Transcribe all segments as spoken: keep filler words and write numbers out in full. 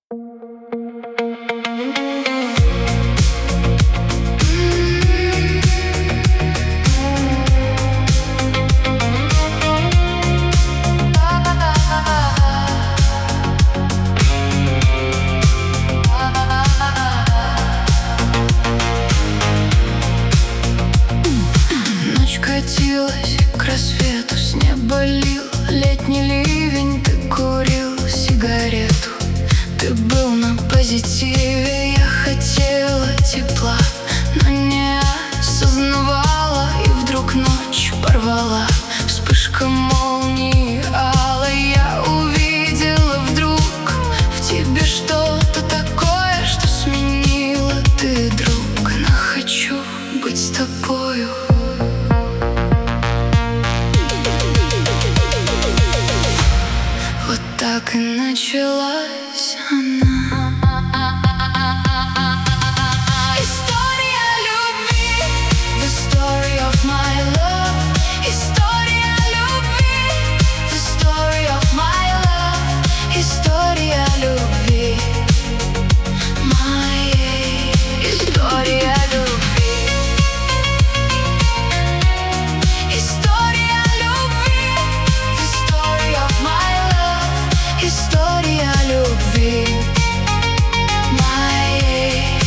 Катилась к рассвету, с неба лил летний ливень. Ты курил сигарету, ты был на позитиве. Я хотела тепла, но не осознавала. И вдруг ночь порвала вспышка молнии алой. Я увидела вдруг в тебе что-то такое, что сменила. Ты друг, но хочу быть с тобою. Так и началась она. История любви, the story of my love. История любви, the story of my love. История любви, моей история любви. История любви, the story of my love. История любви моей.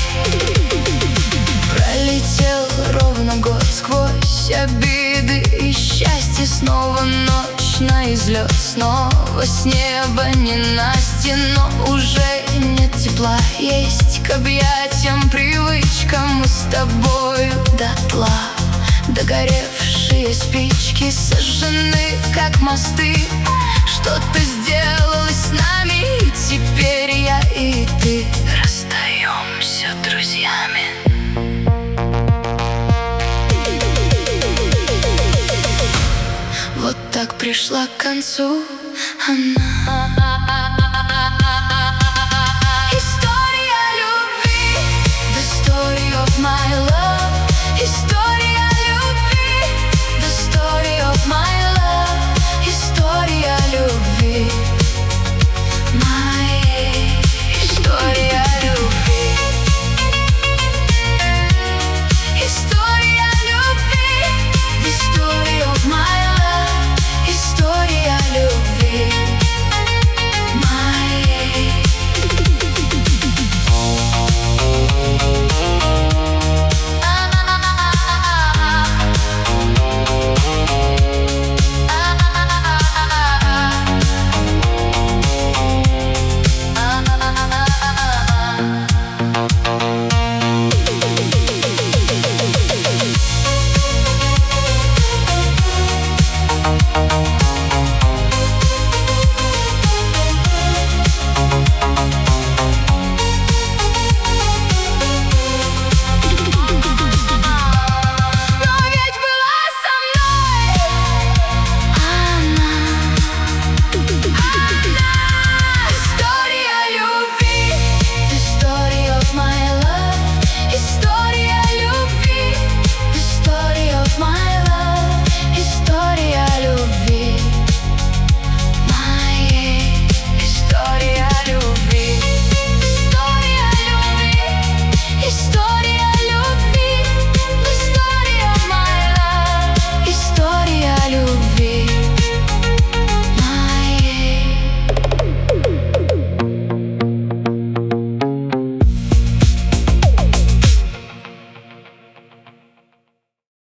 Пролетел ровно год сквозь обиды и счастье. Снова ночь на излет, снова с неба ненастье. Но уже нет тепла, есть к объятиям привычка. Мы с тобою дотла, догоревшие спички сожжены, как мосты. Что-то сделалось с нами, и теперь я и ты расстаемся друзьями. Вот так пришла к концу она.